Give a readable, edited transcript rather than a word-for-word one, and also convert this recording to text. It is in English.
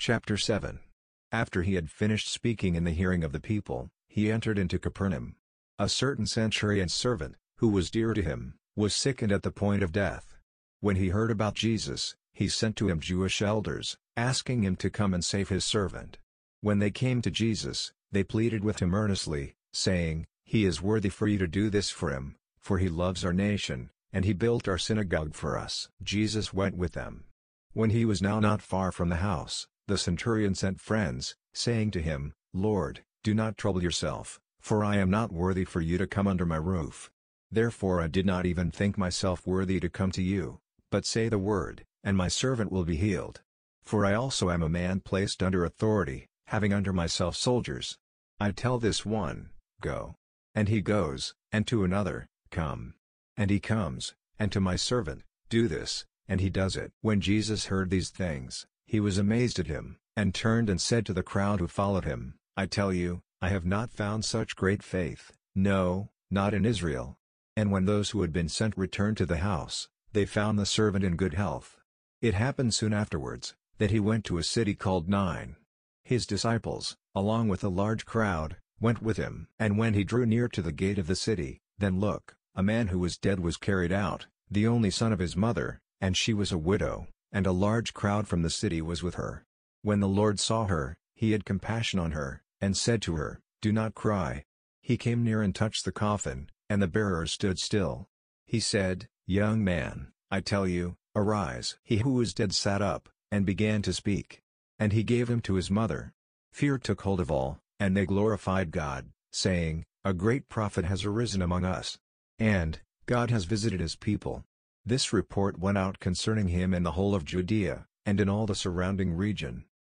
Chapter 7. After he had finished speaking in the hearing of the people, he entered into Capernaum. A certain centurion's servant, who was dear to him, was sick and at the point of death. When he heard about Jesus, he sent to him Jewish elders, asking him to come and save his servant. When they came to Jesus, they pleaded with him earnestly, saying, "He is worthy for you to do this for him, for he loves our nation, and he built our synagogue for us." Jesus went with them. When he was now not far from the house, the centurion sent friends, saying to him, "Lord, do not trouble yourself, for I am not worthy for you to come under my roof. Therefore I did not even think myself worthy to come to you, but say the word, and my servant will be healed. For I also am a man placed under authority, having under myself soldiers. I tell this one, 'Go,' and he goes, and to another, 'Come,' and he comes, and to my servant, 'Do this,' and he does it." When Jesus heard these things, he was amazed at him, and turned and said to the crowd who followed him, "I tell you, I have not found such great faith, no, not in Israel." And when those who had been sent returned to the house, they found the servant in good health. It happened soon afterwards, that he went to a city called Nain. His disciples, along with a large crowd, went with him. And when he drew near to the gate of the city, then look, a man who was dead was carried out, the only son of his mother, and she was a widow, and a large crowd from the city was with her. When the Lord saw her, he had compassion on her, and said to her, "Do not cry." He came near and touched the coffin, and the bearers stood still. He said, "Young man, I tell you, arise." He who was dead sat up, and began to speak. And he gave him to his mother. Fear took hold of all, and they glorified God, saying, "A great prophet has arisen among us. And, God has visited his people." This report went out concerning him in the whole of Judea, and in all the surrounding region.